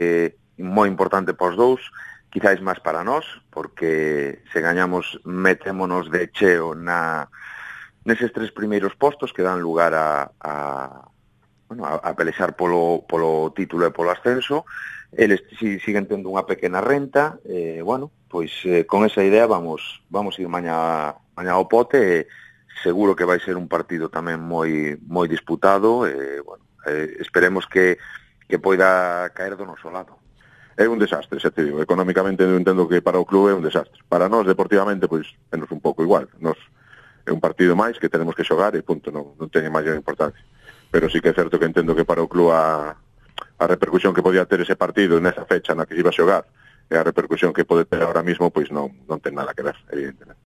moi importante para os dous, quizáis máis para nós, porque se gañamos metémonos de cheo neses 3 primeiros postos que dan lugar a pelexar polo título e polo ascenso. Eles siguen tendo unha pequena renta, con esa idea vamos ir mañá ao pote, e seguro que vai ser un partido tamén moi disputado, esperemos que poida caer do noso lado. É un desastre, xa te digo, económicamente eu entendo que para o club é un desastre. Para nós, deportivamente, pois, é un pouco igual. Nos é un partido máis que tenemos que xogar e punto, non ten maior importancia. Pero sí que é certo que entendo que para o club a repercusión que podía ter ese partido nesa fecha na que se iba a xogar e a repercusión que pode ter ahora mismo, pois non ten nada que ver, evidentemente.